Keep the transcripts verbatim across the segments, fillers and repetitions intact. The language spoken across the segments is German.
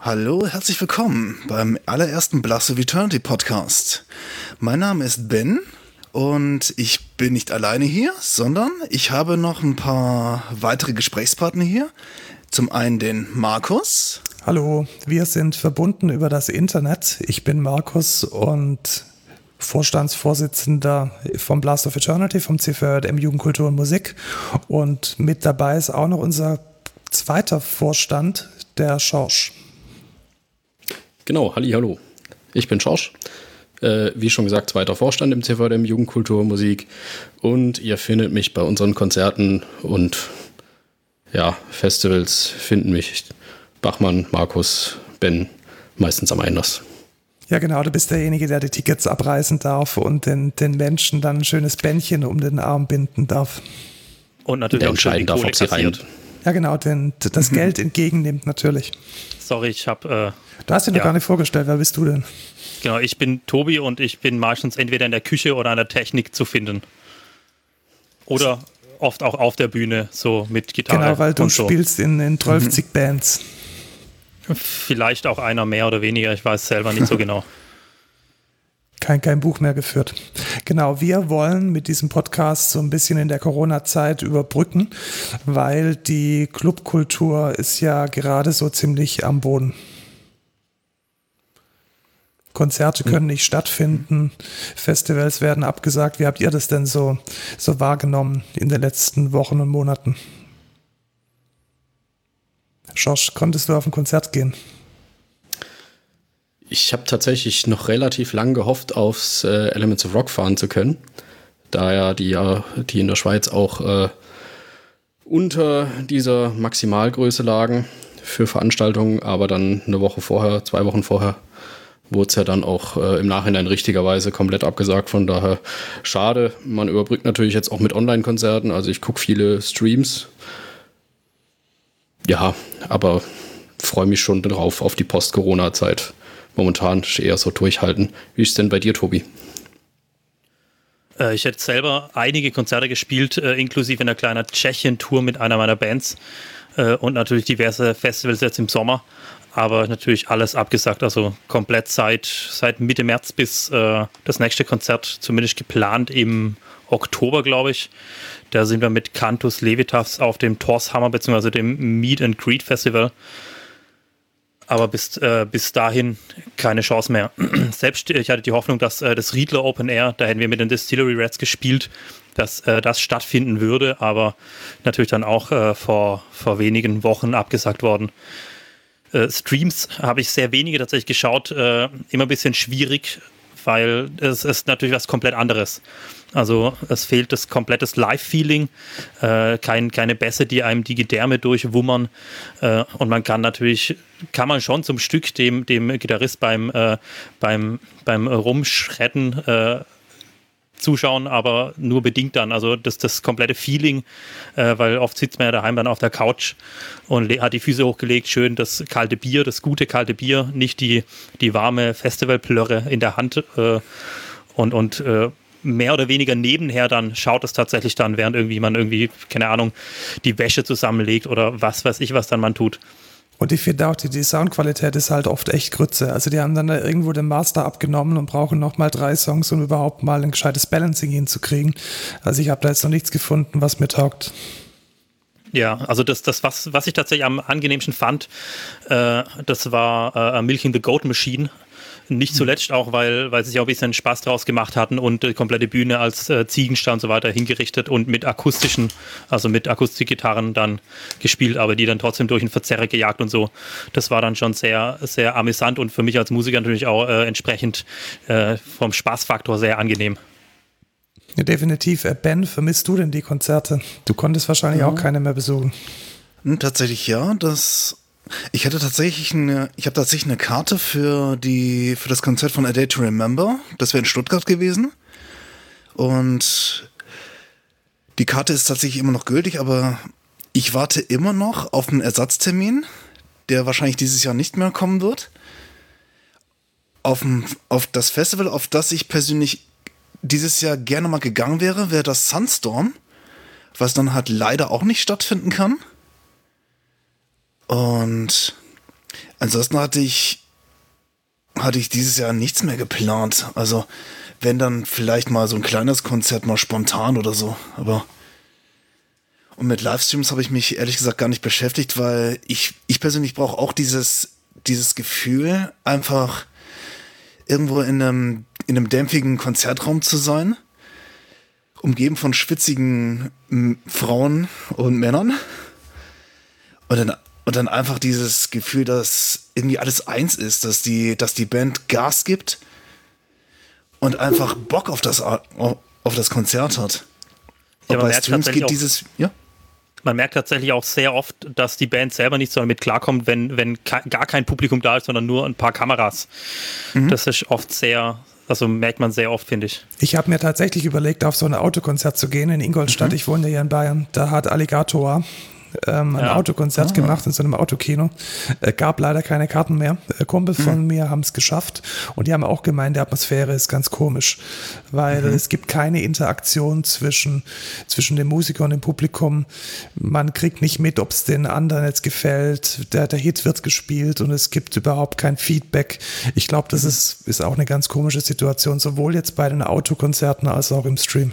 Hallo, herzlich willkommen beim allerersten Blast of Eternity Podcast. Mein Name ist Ben und ich bin nicht alleine hier, sondern ich habe noch ein paar weitere Gesprächspartner hier. Zum einen den Markus. Hallo, wir sind verbunden über das Internet. Ich bin Markus und Vorstandsvorsitzender vom Blast of Eternity, vom C V J M Jugendkultur und Musik. Und mit dabei ist auch noch unser zweiter Vorstand, der Schorsch. Genau, halli, hallo. Ich bin Schorsch. Äh, wie schon gesagt, zweiter Vorstand im C V J M Jugendkultur und Musik. Und ihr findet mich bei unseren Konzerten und ja, Festivals, finden mich Bachmann, Markus, Ben meistens am Einlass. Ja genau, du bist derjenige, der die Tickets abreißen darf und den, den Menschen dann ein schönes Bändchen um den Arm binden darf. Und natürlich der auch entscheiden darf, ob sie rein. Ja genau, den, das Geld entgegennimmt natürlich. Sorry, ich habe... Äh, du hast dich noch ja. gar nicht vorgestellt, wer bist du denn? Genau, ich bin Tobi und ich bin meistens entweder in der Küche oder an der Technik zu finden. Oder oft auch auf der Bühne, so mit Gitarre. Genau, weil du und so. spielst in, in zwölfzig mhm. Bands. Vielleicht auch einer mehr oder weniger, ich weiß selber nicht so genau. Kein, kein Buch mehr geführt. Genau, wir wollen mit diesem Podcast so ein bisschen in der Corona-Zeit überbrücken, weil die Clubkultur ist ja gerade so ziemlich am Boden. Konzerte können nicht stattfinden, Festivals werden abgesagt. Wie habt ihr das denn so, so wahrgenommen in den letzten Wochen und Monaten? Schorsch, konntest du auf ein Konzert gehen? Ich habe tatsächlich noch relativ lang gehofft, aufs äh, Elements of Rock fahren zu können, da ja die, äh, die in der Schweiz auch äh, unter dieser Maximalgröße lagen für Veranstaltungen, aber dann eine Woche vorher, zwei Wochen vorher, wurde es ja dann auch äh, im Nachhinein richtigerweise komplett abgesagt. Von daher schade. Man überbrückt natürlich jetzt auch mit Online-Konzerten, also ich gucke viele Streams. Ja, aber freue mich schon drauf auf die Post-Corona-Zeit. Momentan eher so durchhalten. Wie ist es denn bei dir, Tobi? Äh, ich hätte selber einige Konzerte gespielt, äh, inklusive einer kleinen Tschechien-Tour mit einer meiner Bands äh, und natürlich diverse Festivals jetzt im Sommer. Aber natürlich alles abgesagt, also komplett seit, seit Mitte März bis äh, das nächste Konzert, zumindest geplant im Oktober, glaube ich. Da sind wir mit Cantus Levitas auf dem Torshammer bzw. dem Meet and Greet Festival. Aber bis, äh, bis dahin keine Chance mehr. Selbst ich hatte die Hoffnung, dass äh, das Riedler Open Air, da hätten wir mit den Distillery Rats gespielt, dass äh, das stattfinden würde, aber natürlich dann auch äh, vor, vor wenigen Wochen abgesagt worden. Äh, Streams habe ich sehr wenige tatsächlich geschaut, äh, immer ein bisschen schwierig, weil es ist natürlich was komplett anderes. Also es fehlt das komplettes Live-Feeling, äh, kein, keine Bässe, die einem die Gedärme durchwummern äh, und man kann natürlich, kann man schon zum Stück dem, dem Gitarrist beim, äh, beim, beim Rumschretten äh, zuschauen, aber nur bedingt dann. Also das, das komplette Feeling, äh, weil oft sitzt man ja daheim dann auf der Couch und hat die Füße hochgelegt, schön das kalte Bier, das gute kalte Bier, nicht die, die warme Festivalplörre in der Hand äh, und, und äh, mehr oder weniger nebenher dann schaut es tatsächlich dann, während irgendwie man irgendwie, keine Ahnung, die Wäsche zusammenlegt oder was weiß ich, was dann man tut. Und ich finde auch, die, die Soundqualität ist halt oft echt Grütze. Also die haben dann da irgendwo den Master abgenommen und brauchen nochmal drei Songs, um überhaupt mal ein gescheites Balancing hinzukriegen. Also ich habe da jetzt noch nichts gefunden, was mir taugt. Ja, also das, das was, was ich tatsächlich am angenehmsten fand, äh, das war äh, Milking the Goat Machine. Nicht zuletzt auch, weil, weil sie sich auch ein bisschen Spaß draus gemacht hatten und die komplette Bühne als äh, Ziegenstall und so weiter hingerichtet und mit akustischen, also mit Akustikgitarren dann gespielt, aber die dann trotzdem durch den Verzerrer gejagt und so. Das war dann schon sehr, sehr amüsant und für mich als Musiker natürlich auch äh, entsprechend äh, vom Spaßfaktor sehr angenehm. Ja, definitiv. Ben, vermisst du denn die Konzerte? Du konntest wahrscheinlich ja. auch keine mehr besuchen. Tatsächlich ja, das... Ich hatte tatsächlich eine, ich habe tatsächlich eine Karte für die, für das Konzert von A Day to Remember. Das wäre in Stuttgart gewesen. Und die Karte ist tatsächlich immer noch gültig, aber ich warte immer noch auf einen Ersatztermin, der wahrscheinlich dieses Jahr nicht mehr kommen wird. Auf, auf das Festival, auf das ich persönlich dieses Jahr gerne mal gegangen wäre, wäre das Sunstorm, was dann halt leider auch nicht stattfinden kann. Und ansonsten hatte ich, hatte ich dieses Jahr nichts mehr geplant. Also wenn dann vielleicht mal so ein kleines Konzert mal spontan oder so. Aber und mit Livestreams habe ich mich ehrlich gesagt gar nicht beschäftigt, weil ich, ich persönlich brauche auch dieses, dieses Gefühl, einfach irgendwo in einem, in einem dämpfigen Konzertraum zu sein, umgeben von schwitzigen m, Frauen und Männern und dann, und dann einfach dieses Gefühl, dass irgendwie alles eins ist, dass die, dass die Band Gas gibt und einfach Bock auf das, auf das Konzert hat. Ja, und bei Streams geht dieses, ja? Man merkt tatsächlich auch sehr oft, dass die Band selber nicht so damit klarkommt, wenn, wenn gar kein Publikum da ist, sondern nur ein paar Kameras. Mhm. Das ist oft sehr, also merkt man sehr oft, finde ich. Ich habe mir tatsächlich überlegt, auf so ein Autokonzert zu gehen in Ingolstadt. Mhm. Ich wohne ja hier in Bayern. Da hat Alligator ähm, ein ja. Autokonzert ah. gemacht in so einem Autokino. Äh, gab leider keine Karten mehr. Äh, Kumpel von mhm. mir haben es geschafft und die haben auch gemeint, die Atmosphäre ist ganz komisch, weil mhm. es gibt keine Interaktion zwischen, zwischen dem Musiker und dem Publikum. Man kriegt nicht mit, ob es den anderen jetzt gefällt. Der, der Hit wird gespielt und es gibt überhaupt kein Feedback. Ich glaube, das mhm. ist, ist auch eine ganz komische Situation, sowohl jetzt bei den Autokonzerten als auch im Stream.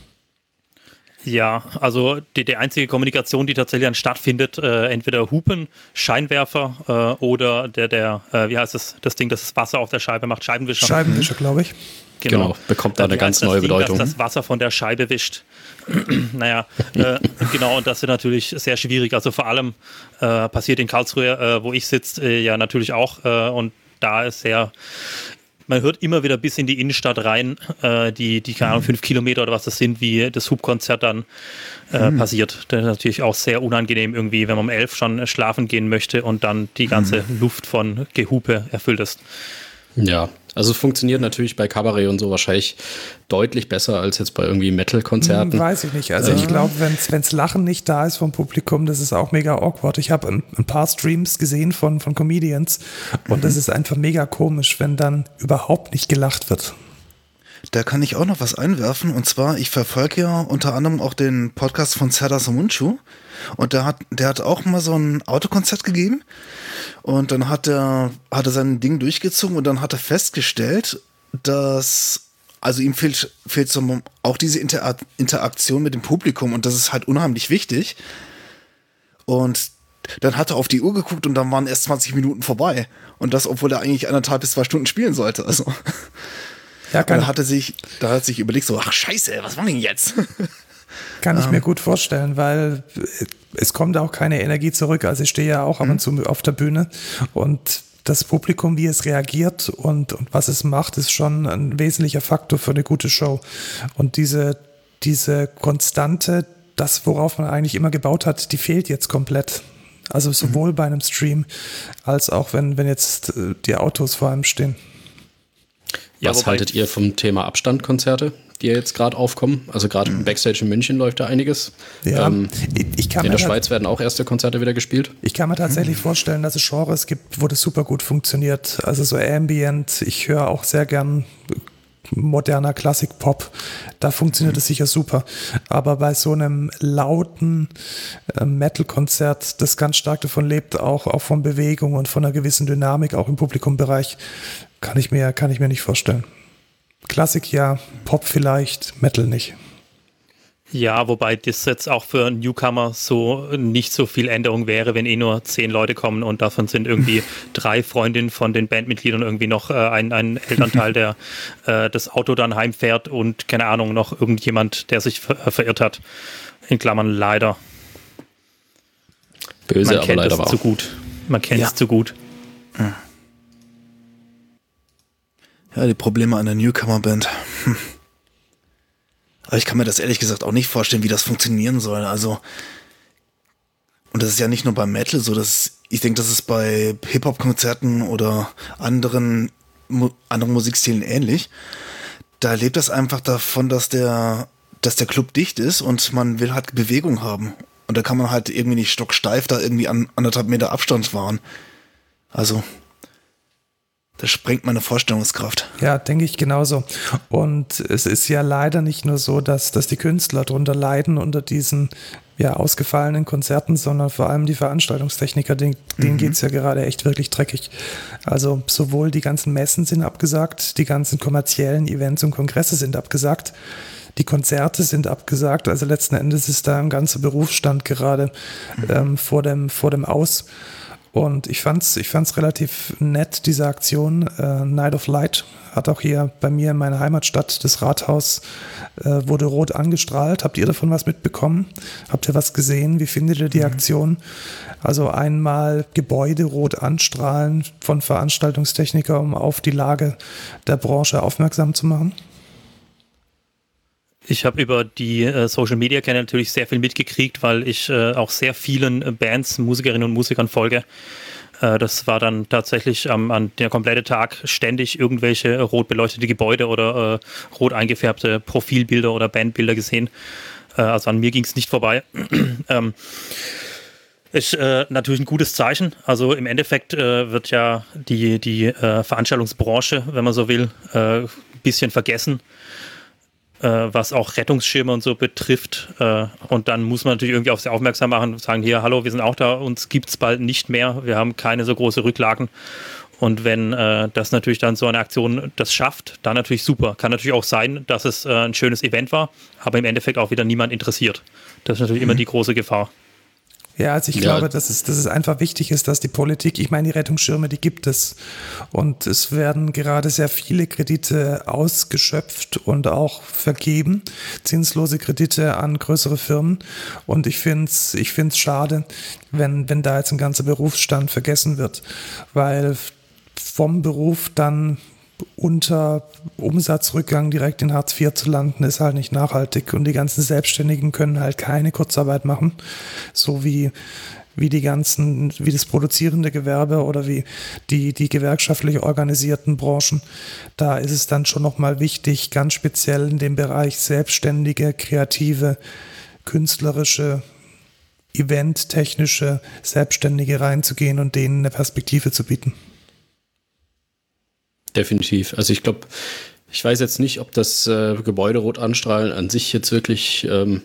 Ja, also die, die einzige Kommunikation, die tatsächlich dann stattfindet, äh, entweder Hupen, Scheinwerfer äh, oder der, der äh, wie heißt das, das Ding, das das Wasser auf der Scheibe macht, Scheibenwischer. Scheibenwischer, glaube ich. Genau. genau, bekommt da eine ganz neue Ding, Bedeutung. Dass das Wasser von der Scheibe wischt. naja, äh, genau, und das ist natürlich sehr schwierig. Also vor allem äh, passiert in Karlsruhe, äh, wo ich sitze, äh, ja natürlich auch äh, und da ist sehr... Man hört immer wieder bis in die Innenstadt rein, äh, die, die, keine Ahnung, fünf Kilometer oder was das sind, wie das Hubkonzert dann äh, mhm. passiert. Das ist natürlich auch sehr unangenehm irgendwie, wenn man um elf schon schlafen gehen möchte und dann die ganze mhm. Luft von Gehupe erfüllt ist. Ja, also es funktioniert natürlich bei Kabarett und so wahrscheinlich deutlich besser als jetzt bei irgendwie Metal-Konzerten. Hm, weiß ich nicht. Also ich glaube, wenn das Lachen nicht da ist vom Publikum, das ist auch mega awkward. Ich habe ein, ein paar Streams gesehen von, von Comedians und mhm. das ist einfach mega komisch, wenn dann überhaupt nicht gelacht wird. Da kann ich auch noch was einwerfen und zwar, ich verfolge ja unter anderem auch den Podcast von Serdar Somuncu und der hat, der hat auch mal so ein Autokonzert gegeben und dann hat er, hat er sein Ding durchgezogen und dann hat er festgestellt, dass, also ihm fehlt, fehlt so auch diese Inter- Interaktion mit dem Publikum und das ist halt unheimlich wichtig und dann hat er auf die Uhr geguckt und dann waren erst zwanzig Minuten vorbei und das, obwohl er eigentlich anderthalb bis zwei Stunden spielen sollte, also... Ja, kann da hat er sich, da hat er sich überlegt, so, ach scheiße, was machen wir jetzt? Kann ich um. mir gut vorstellen, weil es kommt auch keine Energie zurück. Also ich stehe ja auch ab und zu auf der Bühne und das Publikum, wie es reagiert und, und was es macht, ist schon ein wesentlicher Faktor für eine gute Show. Und diese, diese Konstante, das, worauf man eigentlich immer gebaut hat, die fehlt jetzt komplett. Also sowohl mhm. bei einem Stream als auch wenn, wenn jetzt die Autos vor einem stehen. Ja, was haltet ihr vom Thema Abstandkonzerte, die jetzt gerade aufkommen? Also gerade im Backstage in München läuft da einiges. Ja, ähm, ich kann in der mir Schweiz werden auch erste Konzerte wieder gespielt. Ich kann mir tatsächlich mhm. vorstellen, dass es Genres gibt, wo das super gut funktioniert. Also so Ambient, ich höre auch sehr gern moderner Klassik-Pop, da funktioniert es mhm. sicher super. Aber bei so einem lauten äh, Metal-Konzert, das ganz stark davon lebt, auch, auch von Bewegung und von einer gewissen Dynamik, auch im Publikumbereich, kann ich mir, kann ich mir nicht vorstellen. Klassik ja, Pop vielleicht, Metal nicht. Ja, wobei das jetzt auch für Newcomer so nicht so viel Änderung wäre, wenn eh nur zehn Leute kommen und davon sind irgendwie drei Freundinnen von den Bandmitgliedern irgendwie noch äh, ein, ein Elternteil, der äh, das Auto dann heimfährt und keine Ahnung, noch irgendjemand, der sich ver- verirrt hat. In Klammern leider. Böse, Man kennt aber leider es zu gut. Man kennt ja. es zu gut. Ja. Ja, die Probleme einer Newcomer-Band. Hm. Aber ich kann mir das ehrlich gesagt auch nicht vorstellen, wie das funktionieren soll. Also, und das ist ja nicht nur beim Metal so, dass ich denke, das ist bei Hip-Hop-Konzerten oder anderen, anderen Musikstilen ähnlich. Da lebt das einfach davon, dass der, dass der Club dicht ist und man will halt Bewegung haben. Und da kann man halt irgendwie nicht stocksteif da irgendwie an anderthalb Meter Abstand fahren. Also, das sprengt meine Vorstellungskraft. Ja, denke ich genauso. Und es ist ja leider nicht nur so, dass, dass die Künstler darunter leiden unter diesen ja, ausgefallenen Konzerten, sondern vor allem die Veranstaltungstechniker, denen, denen mhm. geht es ja gerade echt wirklich dreckig. Also sowohl die ganzen Messen sind abgesagt, die ganzen kommerziellen Events und Kongresse sind abgesagt, die Konzerte sind abgesagt, also letzten Endes ist da ein ganzer Berufsstand gerade mhm. ähm, vor dem, vor dem Aus. Und ich fand's, ich fand's relativ nett, diese Aktion. Äh, Night of Light hat auch hier bei mir in meiner Heimatstadt, das Rathaus, äh, wurde rot angestrahlt. Habt ihr davon was mitbekommen? Habt ihr was gesehen? Wie findet ihr die mhm. Aktion? Also einmal Gebäude rot anstrahlen von Veranstaltungstechniker, um auf die Lage der Branche aufmerksam zu machen. Ich habe über die äh, Social-Media-Kanäle natürlich sehr viel mitgekriegt, weil ich äh, auch sehr vielen äh, Bands, Musikerinnen und Musikern folge. Äh, das war dann tatsächlich ähm, an der komplette Tag ständig irgendwelche äh, rot beleuchtete Gebäude oder äh, rot eingefärbte Profilbilder oder Bandbilder gesehen. Äh, also an mir ging es nicht vorbei. ähm, Ist äh, natürlich ein gutes Zeichen. Also im Endeffekt äh, wird ja die, die äh, Veranstaltungsbranche, wenn man so will, ein äh, bisschen vergessen, was auch Rettungsschirme und so betrifft. Und dann muss man natürlich irgendwie auf sie aufmerksam machen und sagen, hier, hallo, wir sind auch da, uns gibt es bald nicht mehr, wir haben keine so große Rücklagen. Und wenn äh, das natürlich dann so eine Aktion das schafft, dann natürlich super. Kann natürlich auch sein, dass es äh, ein schönes Event war, aber im Endeffekt auch wieder niemand interessiert. Das ist natürlich mhm. immer die große Gefahr. Ja, also ich ja. glaube, dass es, dass es einfach wichtig ist, dass die Politik, ich meine, die Rettungsschirme, die gibt es. Und es werden gerade sehr viele Kredite ausgeschöpft und auch vergeben, zinslose Kredite an größere Firmen. Und ich finde es ich find's schade, wenn, wenn da jetzt ein ganzer Berufsstand vergessen wird, weil vom Beruf dann unter Umsatzrückgang direkt in Hartz vier zu landen, ist halt nicht nachhaltig. Und die ganzen Selbstständigen können halt keine Kurzarbeit machen, so wie, wie die ganzen, wie das produzierende Gewerbe oder wie die, die gewerkschaftlich organisierten Branchen. Da ist es dann schon nochmal wichtig, ganz speziell in dem Bereich selbstständige, kreative, künstlerische, eventtechnische Selbstständige reinzugehen und denen eine Perspektive zu bieten. Definitiv. Also ich glaube, ich weiß jetzt nicht, ob das äh, Gebäude rot anstrahlen an sich jetzt wirklich ähm,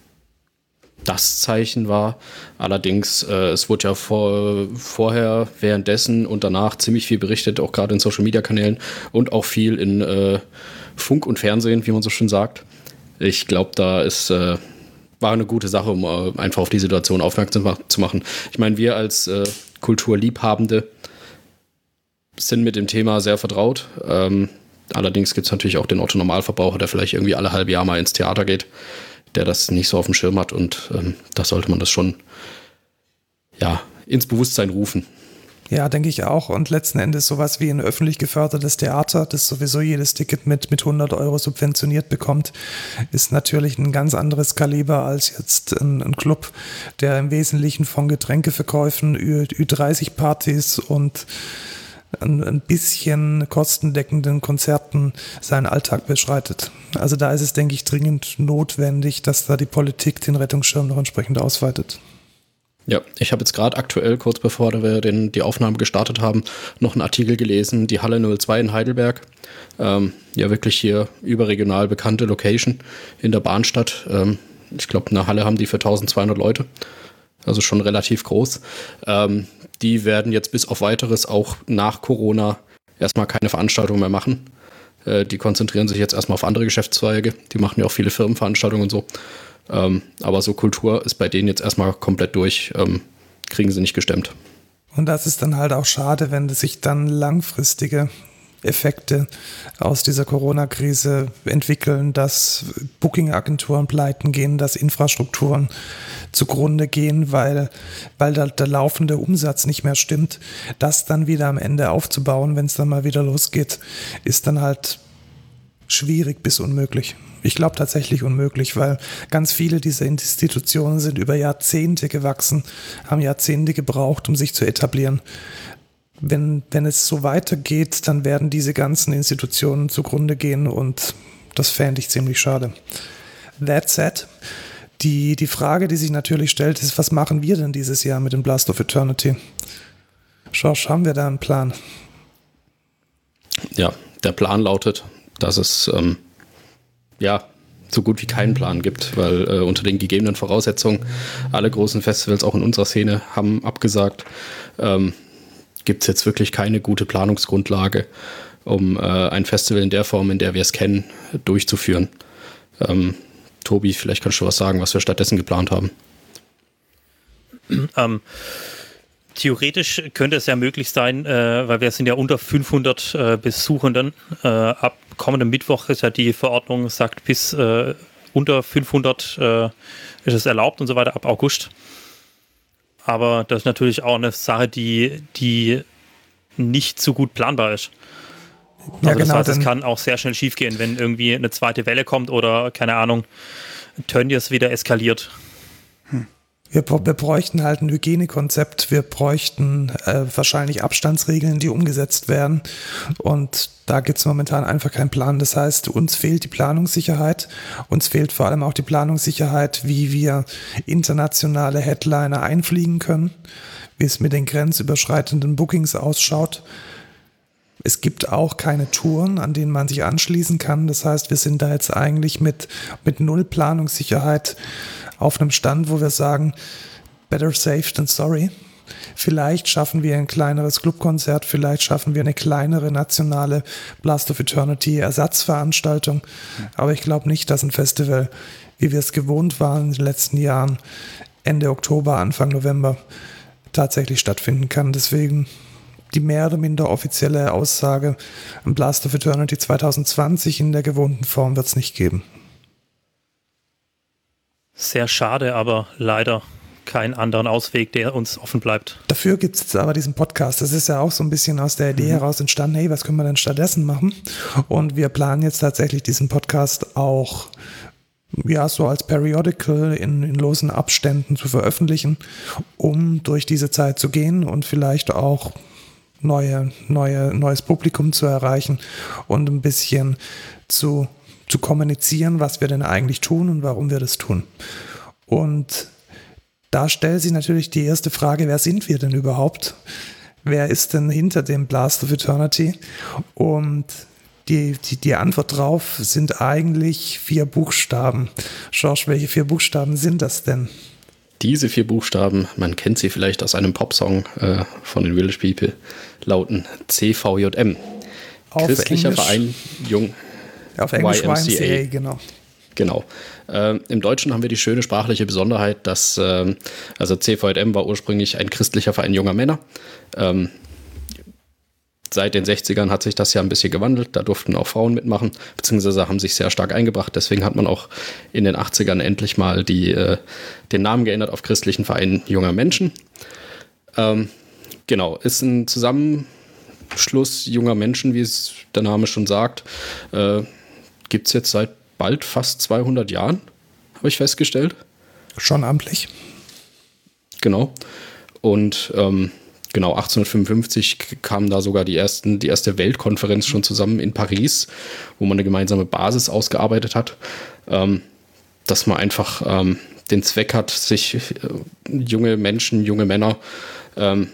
das Zeichen war. Allerdings, äh, es wurde ja vor, vorher, währenddessen und danach ziemlich viel berichtet, auch gerade in Social-Media-Kanälen und auch viel in äh, Funk und Fernsehen, wie man so schön sagt. Ich glaube, da ist äh, war eine gute Sache, um äh, einfach auf die Situation aufmerksam zu machen. Ich meine, wir als äh, Kulturliebhabende sind mit dem Thema sehr vertraut. Ähm, allerdings gibt es natürlich auch den Otto-Normalverbraucher, der vielleicht irgendwie alle halbe Jahr mal ins Theater geht, der das nicht so auf dem Schirm hat und ähm, da sollte man das schon ja, ins Bewusstsein rufen. Ja, denke ich auch. Und letzten Endes sowas wie ein öffentlich gefördertes Theater, das sowieso jedes Ticket mit, mit hundert Euro subventioniert bekommt, ist natürlich ein ganz anderes Kaliber als jetzt ein, ein Club, der im Wesentlichen von Getränkeverkäufen, Ü dreißig Partys und ein bisschen kostendeckenden Konzerten seinen Alltag beschreitet. Also da ist es, denke ich, dringend notwendig, dass da die Politik den Rettungsschirm noch entsprechend ausweitet. Ja, ich habe jetzt gerade aktuell, kurz bevor wir den, die Aufnahme gestartet haben, noch einen Artikel gelesen, die Halle null zwei in Heidelberg. Ähm, ja, wirklich hier überregional bekannte Location in der Bahnstadt. Ähm, ich glaube, eine Halle haben die für eintausendzweihundert Leute. Also schon relativ groß. Ähm, die werden jetzt bis auf Weiteres auch nach Corona erstmal keine Veranstaltungen mehr machen. Äh, die konzentrieren sich jetzt erstmal auf andere Geschäftszweige. Die machen ja auch viele Firmenveranstaltungen und so. Ähm, aber so Kultur ist bei denen jetzt erstmal komplett durch. Ähm, kriegen sie nicht gestemmt. Und das ist dann halt auch schade, wenn sich dann langfristige Effekte aus dieser Corona-Krise entwickeln, dass Booking-Agenturen pleiten gehen, dass Infrastrukturen zugrunde gehen, weil, weil der, der laufende Umsatz nicht mehr stimmt. Das dann wieder am Ende aufzubauen, wenn es dann mal wieder losgeht, ist dann halt schwierig bis unmöglich. Ich glaube tatsächlich unmöglich, weil ganz viele dieser Institutionen sind über Jahrzehnte gewachsen, haben Jahrzehnte gebraucht, um sich zu etablieren. Wenn, wenn es so weitergeht, dann werden diese ganzen Institutionen zugrunde gehen und das fände ich ziemlich schade. That said, die, die Frage, die sich natürlich stellt, ist, was machen wir denn dieses Jahr mit dem Blast of Eternity? Josh, haben wir da einen Plan? Ja, der Plan lautet, dass es ähm, ja, so gut wie keinen Plan gibt, weil äh, unter den gegebenen Voraussetzungen alle großen Festivals auch in unserer Szene haben abgesagt. Ähm, gibt es jetzt wirklich keine gute Planungsgrundlage, um äh, ein Festival in der Form, in der wir es kennen, durchzuführen. Ähm, Tobi, vielleicht kannst du was sagen, was wir stattdessen geplant haben. Ähm, theoretisch könnte es ja möglich sein, äh, weil wir sind ja unter fünfhundert äh, Besuchenden. Äh, ab kommendem Mittwoch ist ja die Verordnung, sagt bis äh, unter fünfhundert äh, ist es erlaubt und so weiter, ab August. Aber das ist natürlich auch eine Sache, die, die nicht so gut planbar ist. Also ja, genau, das heißt, es kann auch sehr schnell schiefgehen, wenn irgendwie eine zweite Welle kommt oder, keine Ahnung, Tönnies wieder eskaliert. Hm. Wir, wir bräuchten halt ein Hygienekonzept, wir bräuchten äh, wahrscheinlich Abstandsregeln, die umgesetzt werden, und da gibt es momentan einfach keinen Plan. Das heißt, uns fehlt die Planungssicherheit, uns fehlt vor allem auch die Planungssicherheit, wie wir internationale Headliner einfliegen können, wie es mit den grenzüberschreitenden Bookings ausschaut. Es gibt auch keine Touren, an denen man sich anschließen kann. Das heißt, wir sind da jetzt eigentlich mit, mit null Planungssicherheit auf einem Stand, wo wir sagen, better safe than sorry. Vielleicht schaffen wir ein kleineres Clubkonzert, vielleicht schaffen wir eine kleinere nationale Blast of Eternity Ersatzveranstaltung. Aber ich glaube nicht, dass ein Festival, wie wir es gewohnt waren in den letzten Jahren, Ende Oktober, Anfang November tatsächlich stattfinden kann. Deswegen die mehr oder minder offizielle Aussage, ein Blast of Eternity zwanzig zwanzig in der gewohnten Form wird es nicht geben. Sehr schade, aber leider keinen anderen Ausweg, der uns offen bleibt. Dafür gibt es jetzt aber diesen Podcast. Das ist ja auch so ein bisschen aus der Idee mhm. heraus entstanden, hey, was können wir denn stattdessen machen? Und wir planen jetzt tatsächlich diesen Podcast auch ja, so als Periodical in, in losen Abständen zu veröffentlichen, um durch diese Zeit zu gehen und vielleicht auch neue, neue, neues Publikum zu erreichen und ein bisschen zu, zu kommunizieren, was wir denn eigentlich tun und warum wir das tun. Und da stellt sich natürlich die erste Frage, wer sind wir denn überhaupt? Wer ist denn hinter dem Blast of Eternity? Und die, die, die Antwort drauf sind eigentlich vier Buchstaben. George, welche vier Buchstaben sind das denn? Diese vier Buchstaben, man kennt sie vielleicht aus einem Popsong äh, von den Village People, lauten C V J M. Auf Christlicher Englisch, Verein Jung auf Englisch Y M C A. Y M C A, genau. Genau. Äh, Im Deutschen haben wir die schöne sprachliche Besonderheit, dass äh, also C V J M war ursprünglich ein christlicher Verein junger Männer. Ähm, Seit den sechzigern hat sich das ja ein bisschen gewandelt. Da durften auch Frauen mitmachen, beziehungsweise haben sich sehr stark eingebracht. Deswegen hat man auch in den achtzigern endlich mal die, äh, den Namen geändert auf Christlichen Verein junger Menschen. Ähm, genau, ist ein Zusammenschluss junger Menschen, wie es der Name schon sagt. Äh, gibt es jetzt seit bald fast zweihundert Jahren, habe ich festgestellt. Schon amtlich. Genau. Und ähm, Genau, achtzehnhundertfünfundfünfzig kamen da sogar die ersten, die erste Weltkonferenz schon zusammen in Paris, wo man eine gemeinsame Basis ausgearbeitet hat, ähm, dass man einfach ähm, den Zweck hat, sich äh, junge Menschen, junge Männer ähm,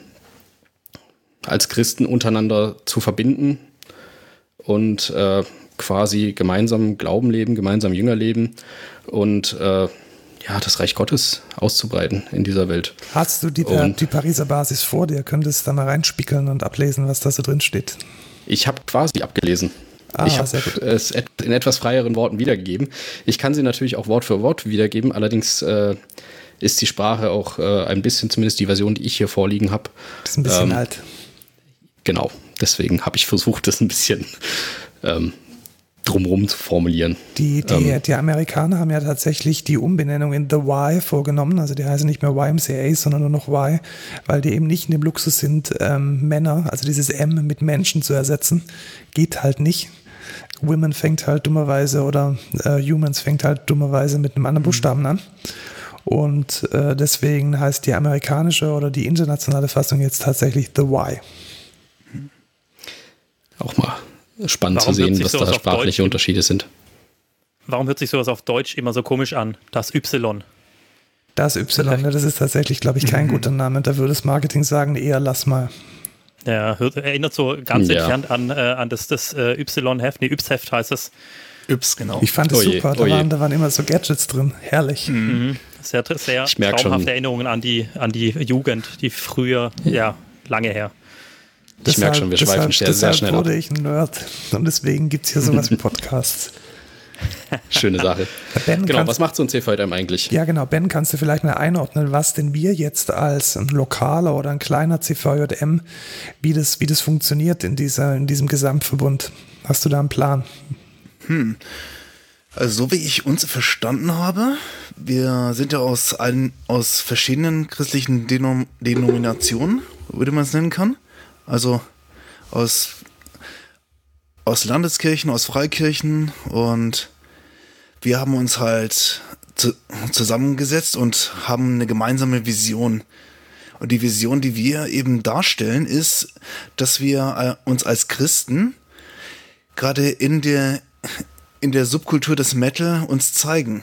als Christen untereinander zu verbinden und äh, quasi gemeinsam Glauben leben, gemeinsam Jünger leben und äh, ja, das Reich Gottes auszubreiten in dieser Welt. Hast du die, die Pariser Basis vor dir? Könntest du da mal reinspiegeln und ablesen, was da so drin steht? Ich habe quasi abgelesen. Ah, ich habe es in etwas freieren Worten wiedergegeben. Ich kann sie natürlich auch Wort für Wort wiedergeben, allerdings äh, ist die Sprache auch äh, ein bisschen, zumindest die Version, die ich hier vorliegen habe. Das ist ein bisschen ähm, alt. Genau, deswegen habe ich versucht, das ein bisschen ähm, drumherum zu formulieren. Die, die, ähm, die Amerikaner haben ja tatsächlich die Umbenennung in The Y vorgenommen, also die heißen nicht mehr Y M C A, sondern nur noch Y, weil die eben nicht in dem Luxus sind, ähm, Männer, also dieses M mit Menschen zu ersetzen, geht halt nicht. Women fängt halt dummerweise oder äh, Humans fängt halt dummerweise mit einem anderen Buchstaben an. Und äh, deswegen heißt die amerikanische oder die internationale Fassung jetzt tatsächlich The Y. Auch mal spannend Warum zu sehen, was da sprachliche Unterschiede sind. Warum hört sich sowas auf Deutsch immer so komisch an? Das Y. Das Y, ne, das ist tatsächlich, glaube ich, kein mhm. guter Name. Da würde das Marketing sagen, eher lass mal. Ja, hört, erinnert so ganz ja. entfernt an, äh, an das, das äh, Y-Heft, nee, Y-Heft heißt es, Yps, genau. Ich fand es Oje, super, da oje. waren, da waren immer so Gadgets drin. Herrlich. Mhm. Sehr, sehr Ich merk traumhafte schon. Erinnerungen an die, an die Jugend, die früher, ja, lange her. Ich merke schon, wir schweifen sehr, sehr deshalb schnell ab. wurde ich ein Nerd und deswegen gibt es hier sowas wie Podcasts. Schöne Sache. Ben, Genau, kannst, was macht so ein C V J M eigentlich? ja genau, Ben, kannst du vielleicht mal einordnen, was denn wir jetzt als ein lokaler oder ein kleiner C V J M, wie das, wie das funktioniert in, dieser, in diesem Gesamtverbund? Hast du da einen Plan? Also so wie ich uns verstanden habe, wir sind ja aus allen, aus verschiedenen christlichen Denom Denominationen, würde man es nennen kann. Also aus, aus Landeskirchen, aus Freikirchen, und wir haben uns halt zu, zusammengesetzt und haben eine gemeinsame Vision. Und die Vision, die wir eben darstellen, ist, dass wir äh, uns als Christen gerade in der in der Subkultur des Metal uns zeigen.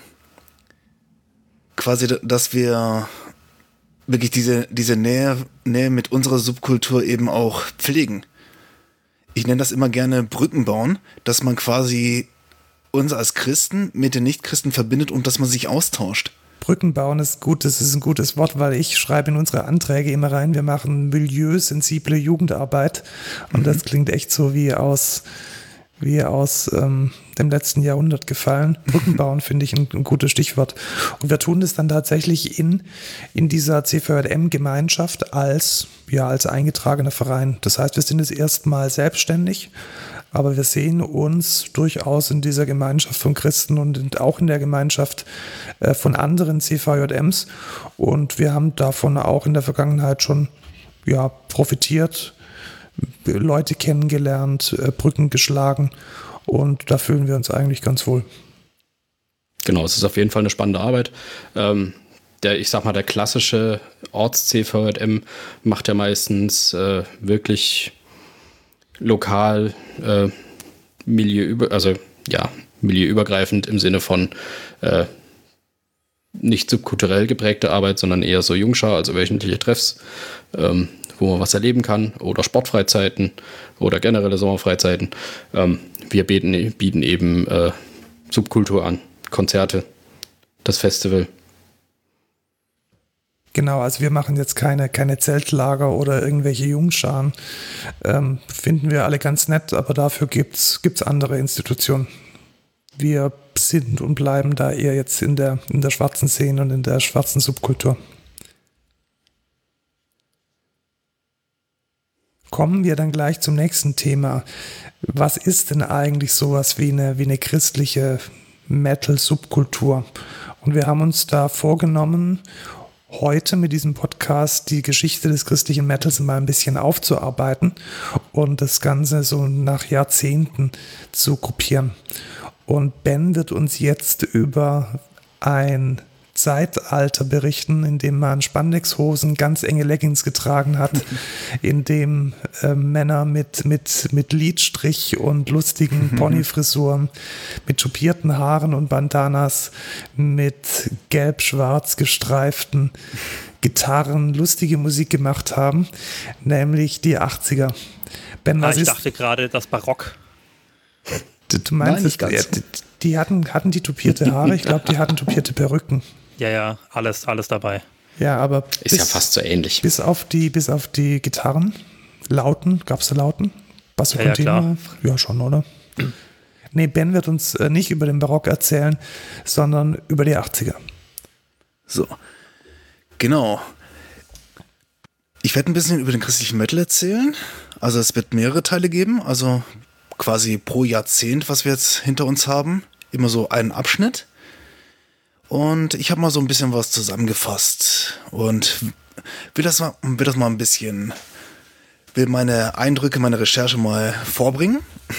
Quasi, dass wir wirklich diese, diese Nähe, Nähe mit unserer Subkultur eben auch pflegen. Ich nenne das immer gerne Brücken bauen, dass man quasi uns als Christen mit den Nichtchristen verbindet und dass man sich austauscht. Brücken bauen ist gut, das ist ein gutes Wort, weil ich schreibe in unsere Anträge immer rein, wir machen milieusensible Jugendarbeit, und mhm. das klingt echt so wie aus wie aus ähm, dem letzten Jahrhundert gefallen. Brücken bauen finde ich ein, ein gutes Stichwort. Und wir tun das dann tatsächlich in, in dieser C V J M-Gemeinschaft als, ja, als eingetragener Verein. Das heißt, wir sind jetzt erstmal selbstständig, aber wir sehen uns durchaus in dieser Gemeinschaft von Christen und in, auch in der Gemeinschaft äh, von anderen C V J Ms. Und wir haben davon auch in der Vergangenheit schon ja, profitiert, Leute kennengelernt, äh, Brücken geschlagen, und da fühlen wir uns eigentlich ganz wohl. Genau, es ist auf jeden Fall eine spannende Arbeit. Ähm, der, ich sag mal, der klassische Orts-C V J M macht ja meistens äh, wirklich lokal äh, milieuüber, also ja, milieuübergreifend im Sinne von äh, nicht subkulturell geprägte Arbeit, sondern eher so Jungschar, also wöchentliche Treffs, ähm, wo man was erleben kann, oder Sportfreizeiten oder generelle Sommerfreizeiten. Ähm, wir bieten, bieten eben äh, Subkultur an, Konzerte, das Festival. Genau, also wir machen jetzt keine, keine Zeltlager oder irgendwelche Jungscharen. Ähm, finden wir alle ganz nett, aber dafür gibt es andere Institutionen. Wir sind und bleiben da eher jetzt in der, in der schwarzen Szene und in der schwarzen Subkultur. Kommen wir dann gleich zum nächsten Thema. Was ist denn eigentlich sowas wie eine, wie eine christliche Metal-Subkultur? Und wir haben uns da vorgenommen, heute mit diesem Podcast die Geschichte des christlichen Metals mal ein bisschen aufzuarbeiten und das Ganze so nach Jahrzehnten zu gruppieren. Und Ben wird uns jetzt über ein Zeitalter berichten, in dem man Spandexhosen, ganz enge Leggings getragen hat, in dem äh, Männer mit, mit, mit Lidstrich und lustigen Ponyfrisuren, mit tupierten Haaren und Bandanas, mit gelb-schwarz gestreiften Gitarren lustige Musik gemacht haben, nämlich die achtziger. Ben, Ah, was ich ist, dachte gerade das Barock. du, du meinst, Nein, nicht es- ganz. die, die hatten, hatten die tupierte Haare? Ich glaube, die hatten tupierte Perücken. Ja, ja, alles, alles dabei. Ja, aber Ist bis, ja fast so ähnlich. bis auf die, bis auf die Gitarren, Lauten, gab es da Lauten? Basso Ja, ja, Continuo? Ja, schon, oder? Nee, Ben wird uns äh, nicht über den Barock erzählen, sondern über die achtziger. So, genau. Ich werde ein bisschen über den christlichen Metal erzählen. Also es wird mehrere Teile geben, also quasi pro Jahrzehnt, was wir jetzt hinter uns haben. Immer so einen Abschnitt. Und ich habe mal so ein bisschen was zusammengefasst und will das mal, will das mal ein bisschen, will meine Eindrücke, meine Recherche mal vorbringen.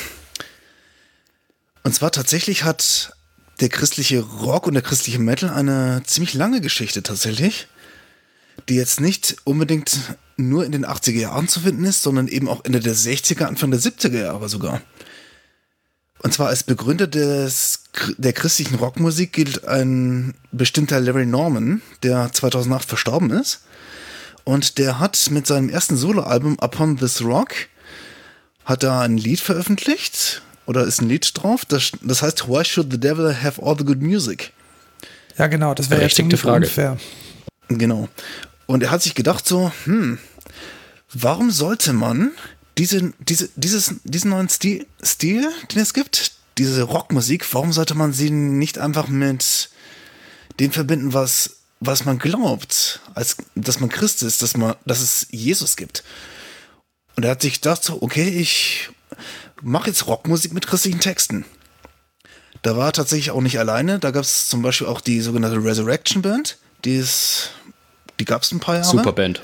Und zwar tatsächlich hat der christliche Rock und der christliche Metal eine ziemlich lange Geschichte tatsächlich, die jetzt nicht unbedingt nur in den achtziger Jahren zu finden ist, sondern eben auch Ende der sechziger, Anfang der siebziger Jahre sogar. Und zwar als Begründer des, der christlichen Rockmusik gilt ein bestimmter Larry Norman, der zweitausendacht verstorben ist. Und der hat mit seinem ersten Soloalbum Upon This Rock hat er ein Lied veröffentlicht, oder ist ein Lied drauf, das, das heißt Why Should the Devil Have All the Good Music? Ja, genau, das wäre ja ziemlich Frage. unfair. Genau. Und er hat sich gedacht so, hm, warum sollte man diese, diese, dieses, diesen neuen Stil, Stil, den es gibt, diese Rockmusik, warum sollte man sie nicht einfach mit dem verbinden, was, was man glaubt, als dass man Christ ist, dass man, dass es Jesus gibt? Und er hat sich gedacht so, okay, ich mache jetzt Rockmusik mit christlichen Texten. Da war er tatsächlich auch nicht alleine. Da gab es zum Beispiel auch die sogenannte Resurrection Band. Die ist, die gab es ein paar Jahre. Super Band.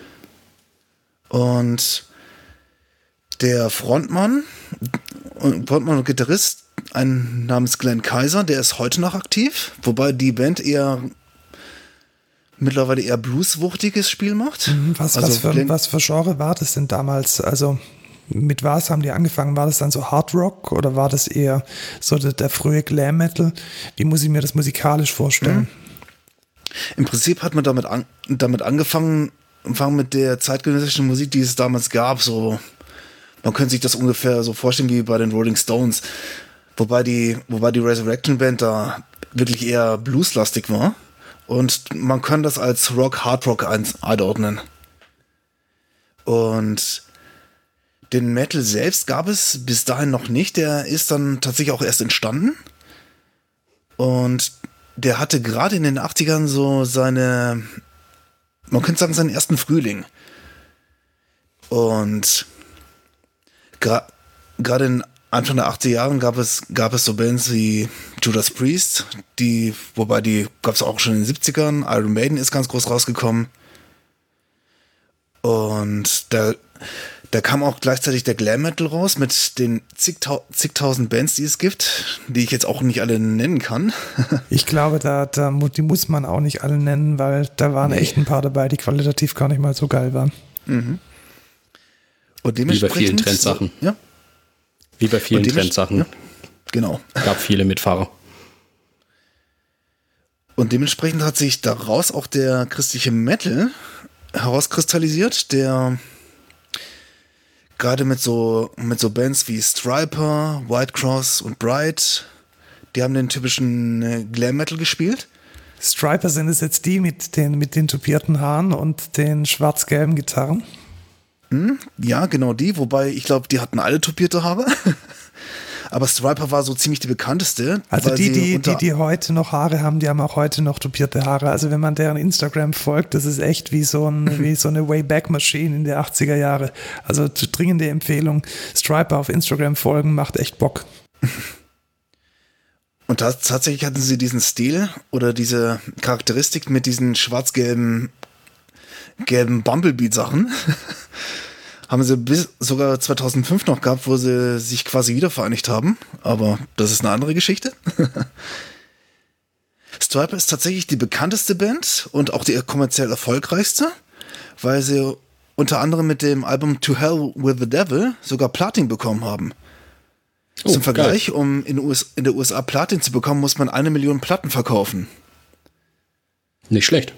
Und der Frontmann, Frontmann und Gitarrist, ein namens Glenn Kaiser, der ist heute noch aktiv, wobei die Band eher mittlerweile eher blueswuchtiges Spiel macht. Was, also was, für, Glenn, was für Genre war das denn damals? Also mit was haben die angefangen? War das dann so Hard Rock oder war das eher so der, der frühe Glam Metal? Wie muss ich mir das musikalisch vorstellen? Im Prinzip hat man damit, an, damit angefangen, angefangen mit der zeitgenössischen Musik, die es damals gab. So, man könnte sich das ungefähr so vorstellen wie bei den Rolling Stones. Wobei die, wobei die Resurrection Band da wirklich eher blueslastig war. Und man kann das als Rock, Hard Rock einordnen. Und den Metal selbst gab es bis dahin noch nicht. Der ist dann tatsächlich auch erst entstanden. Und der hatte gerade in den achtzigern so seine, man könnte sagen, seinen ersten Frühling. Und gra- gerade in Anfang der achtziger Jahren gab es, gab es so Bands wie Judas Priest, die, wobei die gab es auch schon in den siebzigern. Iron Maiden ist ganz groß rausgekommen. Und da, da kam auch gleichzeitig der Glam Metal raus mit den zigtau- zigtausend Bands, die es gibt, die ich jetzt auch nicht alle nennen kann. Ich glaube, da, da die muss man auch nicht alle nennen, weil da waren Nee. echt ein paar dabei, die qualitativ gar nicht mal so geil waren. Mhm. Und Wie bei dementsprechend, vielen Trendsachen. Ja, Wie bei vielen Und dements- Trendsachen. ja, genau. Gab viele Mitfahrer. Und dementsprechend hat sich daraus auch der christliche Metal herauskristallisiert, der gerade mit so, mit so Bands wie Stryper, Whitecross und Bright, die haben den typischen äh, Glam Metal gespielt. Striper sind es jetzt die mit den, mit den tupierten Haaren und den schwarz-gelben Gitarren. Hm? Ja, genau die, wobei ich glaube, die hatten alle tupierte Haare. Aber Stryper war so ziemlich die bekannteste. Also weil die, sie die, unter- die, die heute noch Haare haben, die haben auch heute noch tupierte Haare. Also wenn man deren Instagram folgt, das ist echt wie so, ein, wie so eine Wayback-Maschine in der achtziger Jahre. Also dringende Empfehlung, Stryper auf Instagram folgen, macht echt Bock. Und tats- tatsächlich hatten sie diesen Stil oder diese Charakteristik mit diesen schwarz-gelben gelben Bumblebee-Sachen. Haben sie bis sogar zweitausendfünf noch gehabt, wo sie sich quasi wieder vereinigt haben. Aber das ist eine andere Geschichte. Stryper ist tatsächlich die bekannteste Band und auch die kommerziell erfolgreichste, weil sie unter anderem mit dem Album To Hell with the Devil sogar Platin bekommen haben. Oh, Zum Vergleich, geil. um in, U S, in der U S A Platin zu bekommen, muss man eine Million Platten verkaufen. Nicht schlecht.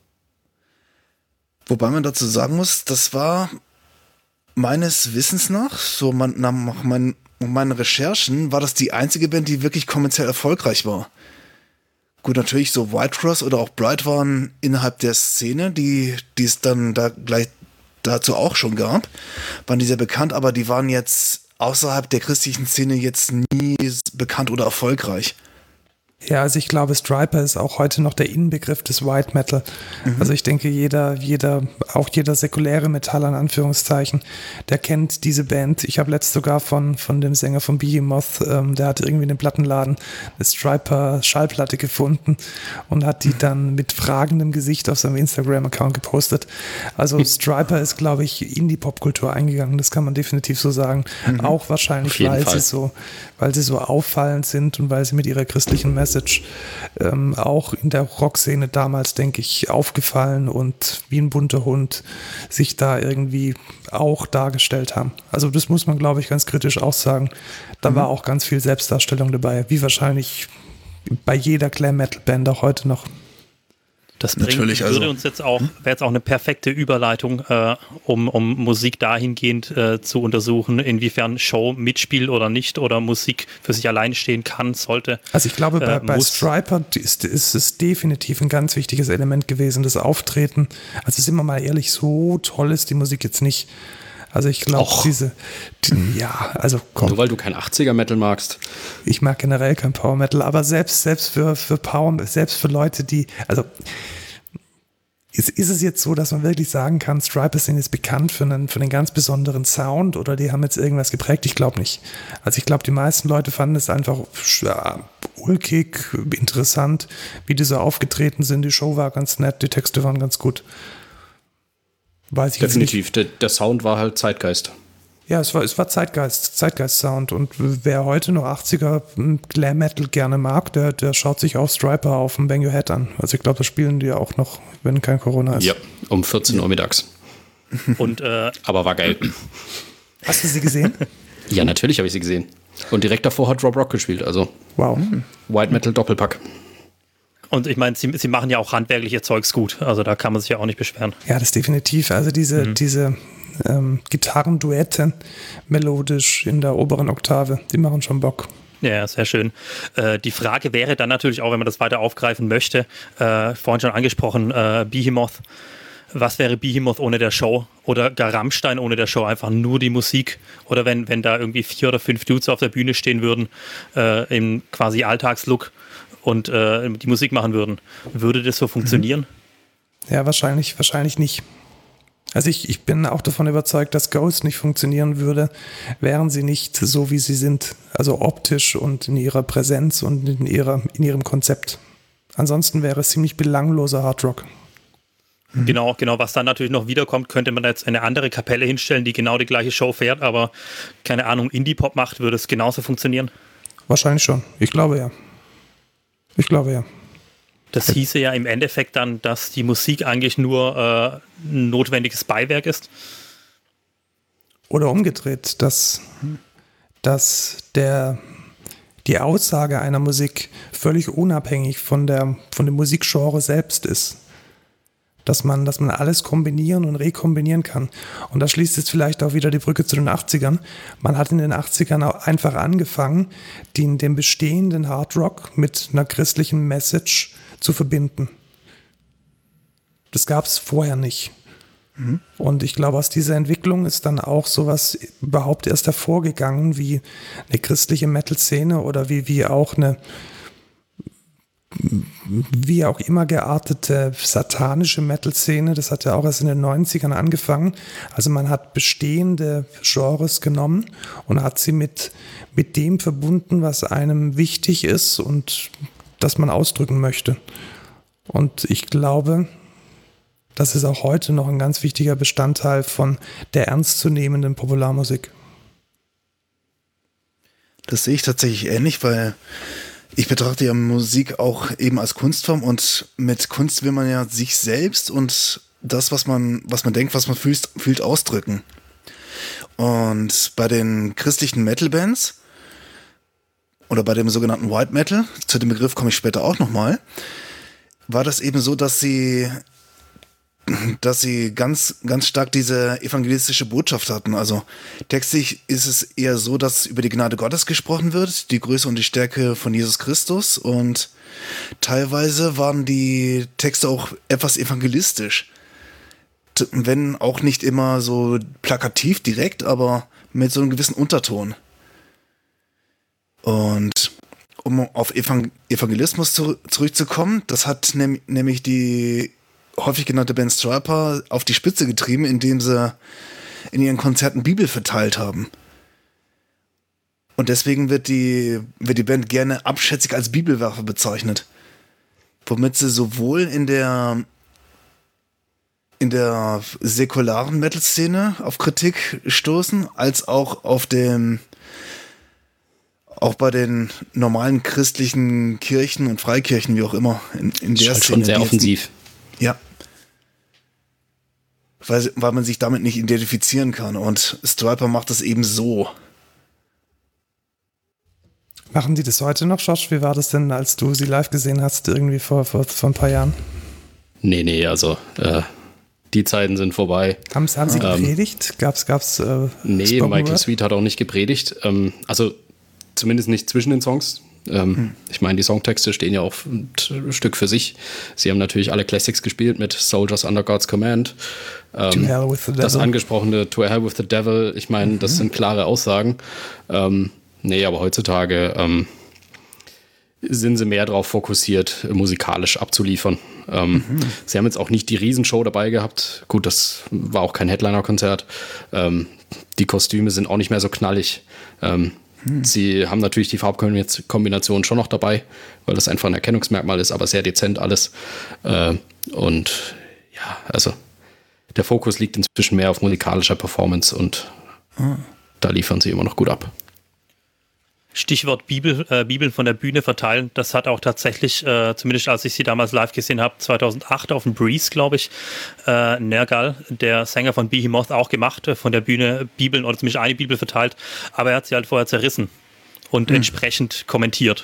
Wobei man dazu sagen muss, das war meines Wissens nach, so man, nach meinen, meinen Recherchen, war das die einzige Band, die wirklich kommerziell erfolgreich war. Gut, natürlich so Whitecross oder auch Bright waren innerhalb der Szene, die, die es dann da gleich dazu auch schon gab, waren die sehr bekannt, aber die waren jetzt außerhalb der christlichen Szene jetzt nie bekannt oder erfolgreich. Ja, also ich glaube, Stryper ist auch heute noch der Inbegriff des White Metal. Mhm. Also ich denke, jeder, jeder, auch jeder säkuläre Metaller in Anführungszeichen, der kennt diese Band. Ich habe letzt sogar von, von dem Sänger von Behemoth, ähm, der hat irgendwie in einem Plattenladen eine Stryper Schallplatte gefunden und hat die dann mit fragendem Gesicht auf seinem Instagram-Account gepostet. Also Stryper ist, glaube ich, in die Popkultur eingegangen, das kann man definitiv so sagen. Mhm. Auch wahrscheinlich, weil Fall. sie so, weil sie so auffallend sind und weil sie mit ihrer christlichen Message Ähm, auch in der Rockszene damals, denke ich, aufgefallen und wie ein bunter Hund sich da irgendwie auch dargestellt haben. Also das muss man, glaube ich, ganz kritisch auch sagen. Da mhm. war auch ganz viel Selbstdarstellung dabei, wie wahrscheinlich bei jeder Glam-Metal-Band auch heute noch. Das bringt, Natürlich, also. würde uns jetzt auch, wäre jetzt auch eine perfekte Überleitung, äh, um, um Musik dahingehend äh, zu untersuchen, inwiefern Show mitspielt oder nicht oder Musik für sich allein stehen kann, sollte. Also ich glaube, bei, äh, bei Stryper ist, ist es definitiv ein ganz wichtiges Element gewesen, das Auftreten. Also sind wir mal ehrlich, so toll ist die Musik jetzt nicht. Also ich glaube, diese, die, ja, also komm. Nur weil du kein achtziger-Metal magst. Ich mag generell kein Power Metal, aber selbst, selbst für, für Power, selbst für Leute, die, also ist, ist es jetzt so, dass man wirklich sagen kann, Stryper sind jetzt bekannt für einen, für einen ganz besonderen Sound oder die haben jetzt irgendwas geprägt? Ich glaube nicht. Also ich glaube, die meisten Leute fanden es einfach ja, ulkig, interessant, wie die so aufgetreten sind. Die Show war ganz nett, die Texte waren ganz gut. Weiß ich Definitiv, der, der Sound war halt Zeitgeist. Ja, es war, es war Zeitgeist, Zeitgeist-Sound. Und wer heute noch achtziger Glam Metal gerne mag, der, der schaut sich auch Stryper auf dem Bang Your Head an. Also ich glaube, das spielen die auch noch, wenn kein Corona ist. Ja, um vierzehn Uhr mittags. Und, äh, aber war geil. Hast du sie gesehen? Ja, natürlich habe ich sie gesehen. Und direkt davor hat Rob Rock gespielt, also wow. White Metal Doppelpack. Und ich meine, sie, sie machen ja auch handwerklich ihr Zeugs gut. Also da kann man sich ja auch nicht beschweren. Ja, das definitiv. Also diese, mhm. diese ähm, Gitarrenduette melodisch in der oberen Oktave, die machen schon Bock. Ja, sehr schön. Äh, die Frage wäre dann natürlich auch, wenn man das weiter aufgreifen möchte, äh, vorhin schon angesprochen, äh, Behemoth. Was wäre Behemoth ohne der Show? Oder gar Rammstein ohne der Show? Einfach nur die Musik? Oder wenn, wenn da irgendwie vier oder fünf Dudes auf der Bühne stehen würden, äh, im quasi Alltagslook, und äh, die Musik machen würden. Würde das so funktionieren? Ja, wahrscheinlich, wahrscheinlich nicht. Also ich, ich bin auch davon überzeugt, dass Ghost nicht funktionieren würde, wären sie nicht so, wie sie sind. Also optisch und in ihrer Präsenz und in, ihrer, in ihrem Konzept. Ansonsten wäre es ziemlich belangloser Hardrock. Mhm. Genau, genau. Was dann natürlich noch wiederkommt, könnte man jetzt eine andere Kapelle hinstellen, die genau die gleiche Show fährt, aber keine Ahnung, Indie-Pop macht, würde es genauso funktionieren? Wahrscheinlich schon. Ich glaube ja. Ich glaube ja. Das hieße ja im Endeffekt dann, dass die Musik eigentlich nur äh, ein notwendiges Beiwerk ist. Oder umgedreht, dass, dass der, die Aussage einer Musik völlig unabhängig von, der, von dem Musikgenre selbst ist. Dass man, dass man alles kombinieren und rekombinieren kann. Und da schließt jetzt vielleicht auch wieder die Brücke zu den achtzigern. Man hat in den achtzigern auch einfach angefangen, den, den bestehenden Hardrock mit einer christlichen Message zu verbinden. Das gab es vorher nicht. Mhm. Und ich glaube, aus dieser Entwicklung ist dann auch sowas überhaupt erst hervorgegangen, wie eine christliche Metal-Szene oder wie, wie auch eine wie auch immer geartete satanische Metal-Szene. Das hat ja auch erst in den neunzigern angefangen. Also man hat bestehende Genres genommen und hat sie mit, mit dem verbunden, was einem wichtig ist und das man ausdrücken möchte. Und ich glaube, das ist auch heute noch ein ganz wichtiger Bestandteil von der ernstzunehmenden Popularmusik. Das sehe ich tatsächlich ähnlich, weil ich betrachte ja Musik auch eben als Kunstform und mit Kunst will man ja sich selbst und das, was man, was man denkt, was man fühlt, fühlt ausdrücken. Und bei den christlichen Metal-Bands oder bei dem sogenannten White Metal, zu dem Begriff komme ich später auch nochmal, war das eben so, dass sie dass sie ganz, ganz stark diese evangelistische Botschaft hatten. Also textlich ist es eher so, dass über die Gnade Gottes gesprochen wird, die Größe und die Stärke von Jesus Christus und teilweise waren die Texte auch etwas evangelistisch. Wenn auch nicht immer so plakativ direkt, aber mit so einem gewissen Unterton. Und um auf Evangel- Evangelismus zu- zurückzukommen, das hat nehm- nämlich die häufig genannte Band Stryper auf die Spitze getrieben, indem sie in ihren Konzerten Bibel verteilt haben. Und deswegen wird die, wird die Band gerne abschätzig als Bibelwerfer bezeichnet. Womit sie sowohl in der in der säkularen Metal-Szene auf Kritik stoßen, als auch auf dem auch bei den normalen christlichen Kirchen und Freikirchen, wie auch immer, in, in der Szene. Schon sehr offensiv. Ja. Weil, weil man sich damit nicht identifizieren kann. Und Stryper macht das eben so. Machen die das heute noch, Josh? Wie war das denn, als du sie live gesehen hast, irgendwie vor, vor, vor ein paar Jahren? Nee, nee, also äh, die Zeiten sind vorbei. Haben, haben Sie Ähm, gepredigt? Gab's, gab's äh, Nee, Spoken Michael Word? Sweet hat auch nicht gepredigt. Ähm, also zumindest nicht zwischen den Songs. Ähm, hm. Ich meine, die Songtexte stehen ja auch ein Stück für sich. Sie haben natürlich alle Classics gespielt mit Soldiers Under God's Command. Ähm, To Hell with the Devil. Das angesprochene To Hell with the Devil. Ich meine, mhm. das sind klare Aussagen. Ähm, nee, aber heutzutage ähm, sind sie mehr darauf fokussiert, musikalisch abzuliefern. Ähm, mhm. Sie haben jetzt auch nicht die Riesenshow dabei gehabt. Gut, das war auch kein Headliner-Konzert. Ähm, die Kostüme sind auch nicht mehr so knallig. Ähm, hm. Sie haben natürlich die Farbkombination schon noch dabei, weil das einfach ein Erkennungsmerkmal ist, aber sehr dezent alles. Äh, und ja, also der Fokus liegt inzwischen mehr auf musikalischer Performance und hm. da liefern sie immer noch gut ab. Stichwort Bibel, äh, Bibeln von der Bühne verteilen, das hat auch tatsächlich, äh, zumindest als ich sie damals live gesehen habe, zweitausendacht auf dem Breeze, glaube ich, äh, Nergal, der Sänger von Behemoth, auch gemacht, äh, von der Bühne Bibeln oder zumindest eine Bibel verteilt, aber er hat sie halt vorher zerrissen und hm. entsprechend kommentiert.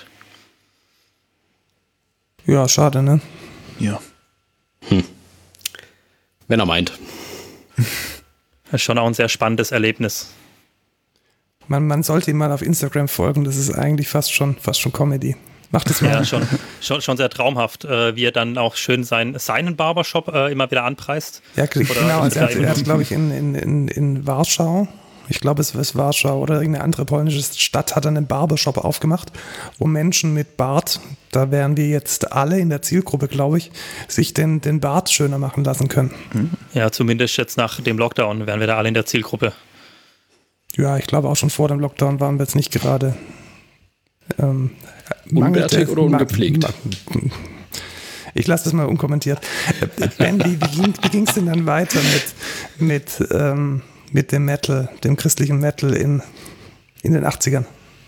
Ja, schade, ne? Ja. Hm. Wenn er meint. Das ist schon auch ein sehr spannendes Erlebnis. Man, man sollte ihm mal auf Instagram folgen, das ist eigentlich fast schon, fast schon Comedy. Macht es mal. Ja, schon, schon, schon sehr traumhaft, äh, wie er dann auch schön sein, seinen Barbershop äh, immer wieder anpreist. Ja, genau, also er hat, er hat glaube ich, in, in, in, in Warschau, ich glaube es ist Warschau oder irgendeine andere polnische Stadt, hat er einen Barbershop aufgemacht, wo Menschen mit Bart, da wären wir jetzt alle in der Zielgruppe, glaube ich, sich den, den Bart schöner machen lassen können. Ja, zumindest jetzt nach dem Lockdown wären wir da alle in der Zielgruppe. Ja, ich glaube auch schon vor dem Lockdown waren wir jetzt nicht gerade ähm, unbärtig oder ungepflegt. Ma- ich lasse das mal unkommentiert. Ben, wie, wie ging es denn dann weiter mit, mit, ähm, mit dem Metal, dem christlichen Metal in, in den achtzigern?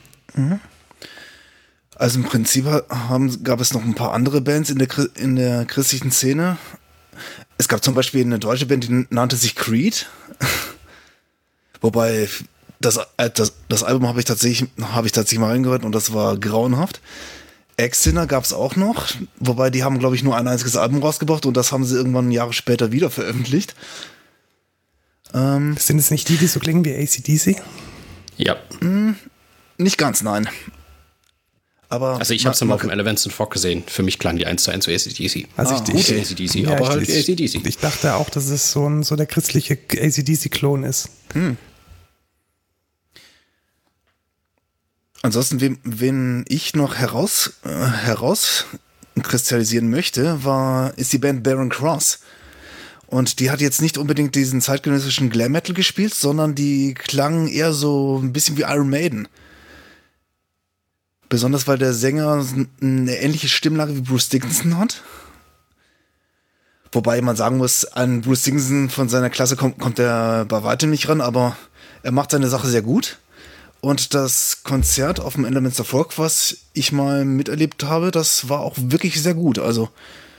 Also im Prinzip haben, gab es noch ein paar andere Bands in der, in der christlichen Szene. Es gab zum Beispiel eine deutsche Band, die nannte sich Creed. Wobei das, das, das Album habe ich tatsächlich habe ich tatsächlich mal reingehört und das war grauenhaft. Ex-Sinner gab es auch noch, wobei die haben, glaube ich, nur ein einziges Album rausgebracht und das haben sie irgendwann Jahre später wieder veröffentlicht. Ähm, Sind es nicht die, die so klingen wie A C D C? Ja. Mh, nicht ganz, nein. Aber also ich habe es mal auf dem Elephants and Fog gesehen. Für mich klang die eins zu eins zu A C D C. Also ah, ich, gut ich, A C D C, ja, aber ich, halt ich, A C D C. Ich dachte auch, dass es so, ein, so der christliche A C D C-Klon ist. Hm. Ansonsten, wen, wen ich noch heraus, äh, heraus kristallisieren möchte, war, ist die Band Barren Cross. Und die hat jetzt nicht unbedingt diesen zeitgenössischen Glam Metal gespielt, sondern die klangen eher so ein bisschen wie Iron Maiden. Besonders weil der Sänger eine ähnliche Stimmlage wie Bruce Dickinson hat. Wobei man sagen muss, an Bruce Dickinson von seiner Klasse kommt, kommt er bei weitem nicht ran, aber er macht seine Sache sehr gut. Und das Konzert auf dem Elements of Rock, was ich mal miterlebt habe, das war auch wirklich sehr gut. Also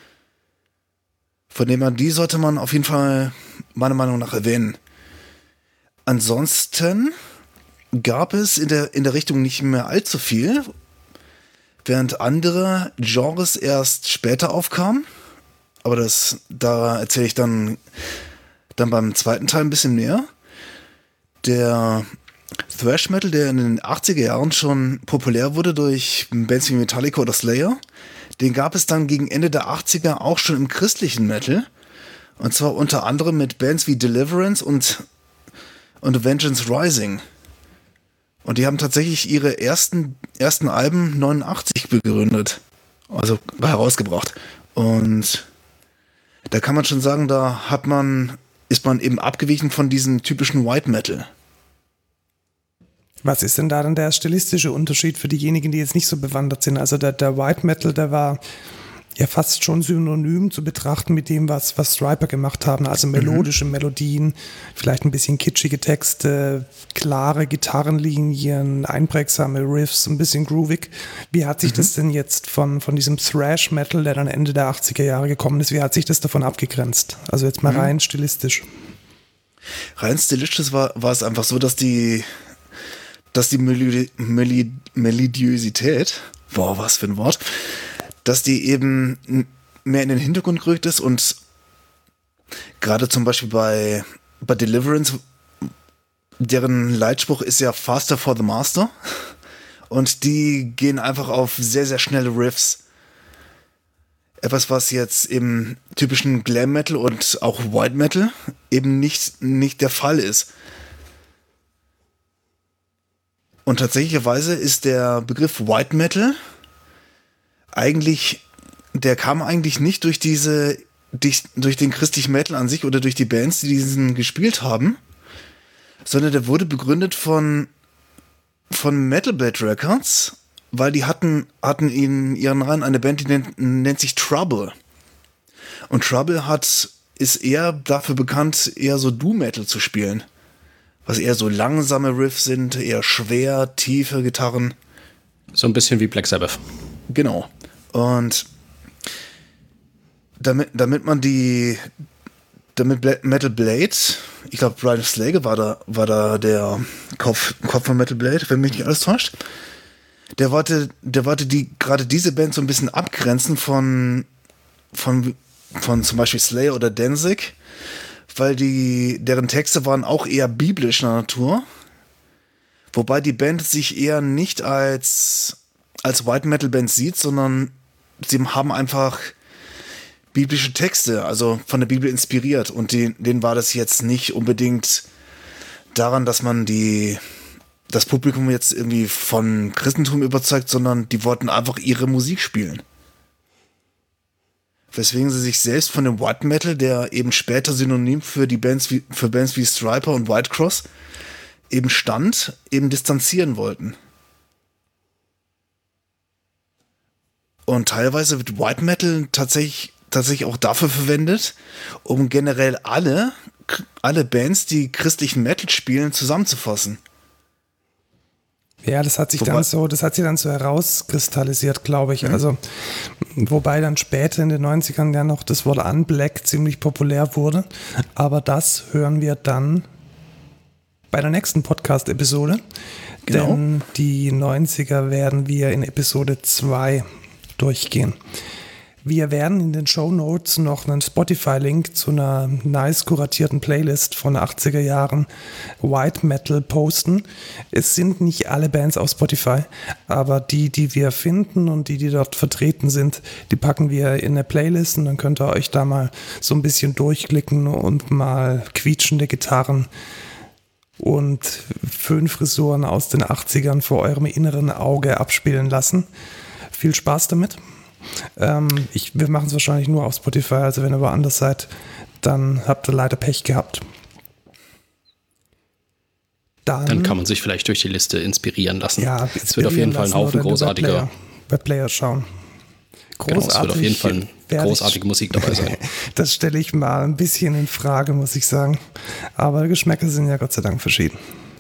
von dem her, die sollte man auf jeden Fall meiner Meinung nach erwähnen. Ansonsten gab es in der, in der Richtung nicht mehr allzu viel, während andere Genres erst später aufkamen. Aber das, da erzähle ich dann, dann beim zweiten Teil ein bisschen mehr. Der Thrash Metal, der in den achtziger Jahren schon populär wurde durch Bands wie Metallica oder Slayer, den gab es dann gegen Ende der achtziger auch schon im christlichen Metal. Und zwar unter anderem mit Bands wie Deliverance und, und Vengeance Rising. Und die haben tatsächlich ihre ersten, ersten Alben neunundachtzig begründet. Also herausgebracht. Und da kann man schon sagen, da hat man, ist man eben abgewichen von diesem typischen White Metal. Was ist denn da dann der stilistische Unterschied für diejenigen, die jetzt nicht so bewandert sind? Also der, der White Metal, der war ja fast schon synonym zu betrachten mit dem, was, was Stryper gemacht haben. Also melodische mhm. Melodien, vielleicht ein bisschen kitschige Texte, klare Gitarrenlinien, einprägsame Riffs, ein bisschen groovig. Wie hat sich mhm. das denn jetzt von, von diesem Thrash Metal, der dann Ende der achtziger Jahre gekommen ist, wie hat sich das davon abgegrenzt? Also jetzt mal mhm. rein stilistisch. Rein stilistisch war, war es einfach so, dass die dass die Melodi- Melodi- Melodiosität, boah, was für ein Wort, dass die eben mehr in den Hintergrund gerückt ist und gerade zum Beispiel bei, bei Deliverance, deren Leitspruch ist ja Faster for the Master und die gehen einfach auf sehr, sehr schnelle Riffs. Etwas, was jetzt im typischen Glam Metal und auch White Metal eben nicht, nicht der Fall ist. Und tatsächlicherweise ist der Begriff White Metal eigentlich, der kam eigentlich nicht durch diese, durch, durch den christlichen Metal an sich oder durch die Bands, die diesen gespielt haben, sondern der wurde begründet von, von Metal Blade Records, weil die hatten, hatten in ihren Reihen eine Band, die nennt, nennt sich Trouble. Und Trouble hat, ist eher dafür bekannt, eher so Doom-Metal zu spielen. Was eher so langsame Riffs sind, eher schwer, tiefe Gitarren. So ein bisschen wie Black Sabbath. Genau. Und damit, damit man die, damit Metal Blade, ich glaube Brian Slage war da, war da der Kopf, Kopf von Metal Blade, wenn mich nicht alles täuscht. Der wollte, der wollte die, gerade diese Band so ein bisschen abgrenzen von, von, von zum Beispiel Slayer oder Danzig, weil die, deren Texte waren auch eher biblischer Natur, wobei die Band sich eher nicht als, als White Metal Band sieht, sondern sie haben einfach biblische Texte, also von der Bibel inspiriert und die, denen war das jetzt nicht unbedingt daran, dass man die das Publikum jetzt irgendwie von Christentum überzeugt, sondern die wollten einfach ihre Musik spielen. Weswegen sie sich selbst von dem White Metal, der eben später synonym für die Bands wie, für Bands wie Stryper und Whitecross eben stand, eben distanzieren wollten. Und teilweise wird White Metal tatsächlich, tatsächlich auch dafür verwendet, um generell alle, alle Bands, die christlichen Metal spielen, zusammenzufassen. Ja, das hat sich wobei, dann so, das hat sich dann so herauskristallisiert, glaube ich. Mhm. Also, wobei dann später in den neunzigern ja noch das Wort Unblack ziemlich populär wurde. Aber das hören wir dann bei der nächsten Podcast-Episode. Genau. Denn die neunziger werden wir in Episode zwei durchgehen. Wir werden in den Shownotes noch einen Spotify-Link zu einer nice kuratierten Playlist von achtziger Jahren White Metal posten. Es sind nicht alle Bands auf Spotify, aber die, die wir finden und die, die dort vertreten sind, die packen wir in eine Playlist und dann könnt ihr euch da mal so ein bisschen durchklicken und mal quietschende Gitarren und Föhnfrisuren aus den achtzigern vor eurem inneren Auge abspielen lassen. Viel Spaß damit. Ähm, ich, wir machen es wahrscheinlich nur auf Spotify, also wenn ihr woanders seid, dann habt ihr leider Pech gehabt. Dann, dann kann man sich vielleicht durch die Liste inspirieren lassen. Ja, es wird auf jeden Fall ein Haufen großartiger Webplayer, Webplayer schauen. Großartig. Genau, es wird auf jeden Fall großartige ich, Musik dabei sein. Das stelle ich mal ein bisschen in Frage, muss ich sagen. Aber Geschmäcker sind ja Gott sei Dank verschieden.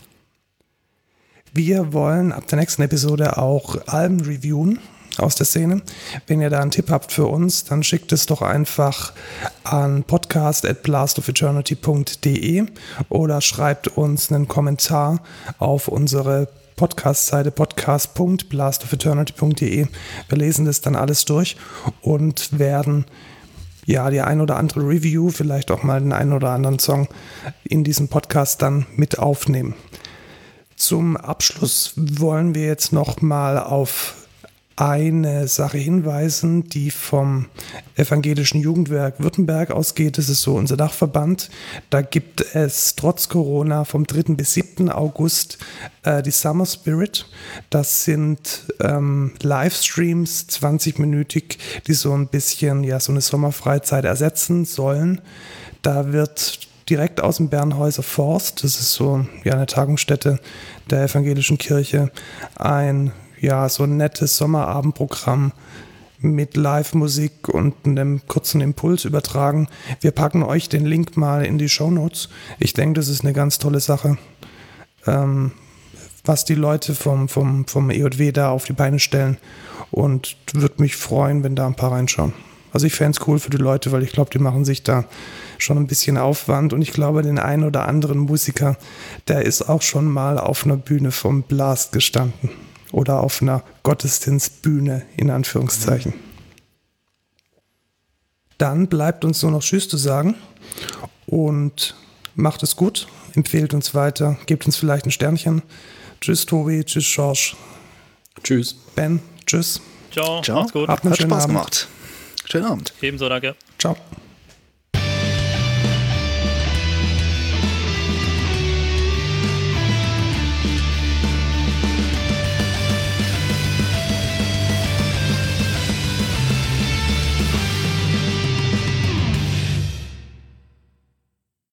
Wir wollen ab der nächsten Episode auch Alben reviewen aus der Szene. Wenn ihr da einen Tipp habt für uns, dann schickt es doch einfach an podcast at blast of eternity punkt de oder schreibt uns einen Kommentar auf unsere Podcast-Seite podcast punkt blast of eternity punkt de. Wir lesen das dann alles durch und werden ja die ein oder andere Review, vielleicht auch mal den einen oder anderen Song in diesem Podcast dann mit aufnehmen. Zum Abschluss wollen wir jetzt noch mal auf eine Sache hinweisen, die vom Evangelischen Jugendwerk Württemberg ausgeht. Das ist so unser Dachverband. Da gibt es trotz Corona vom dritten bis siebten August äh, die Summer Spirit. Das sind ähm, Livestreams, zwanzig-minütig, die so ein bisschen ja so eine Sommerfreizeit ersetzen sollen. Da wird direkt aus dem Bernhäuser Forst, das ist so ja eine Tagungsstätte der Evangelischen Kirche, ein ja, so ein nettes Sommerabendprogramm mit Live-Musik und einem kurzen Impuls übertragen. Wir packen euch den Link mal in die Shownotes. Ich denke, das ist eine ganz tolle Sache, ähm, was die Leute vom, vom, vom E J W da auf die Beine stellen, und würde mich freuen, wenn da ein paar reinschauen. Also ich fände es cool für die Leute, weil ich glaube, die machen sich da schon ein bisschen Aufwand, und ich glaube, den einen oder anderen Musiker, der ist auch schon mal auf einer Bühne vom Blast gestanden. Oder auf einer Gottesdienstbühne, in Anführungszeichen. Dann bleibt uns nur noch Tschüss zu sagen und macht es gut, empfehlt uns weiter, gebt uns vielleicht ein Sternchen. Tschüss Tobi, tschüss George. Tschüss. Ben, tschüss. Ciao, Ciao. macht's gut. Habt einen Hat schönen Spaß Abend. gemacht. Schönen Abend. Ebenso, danke. Ciao.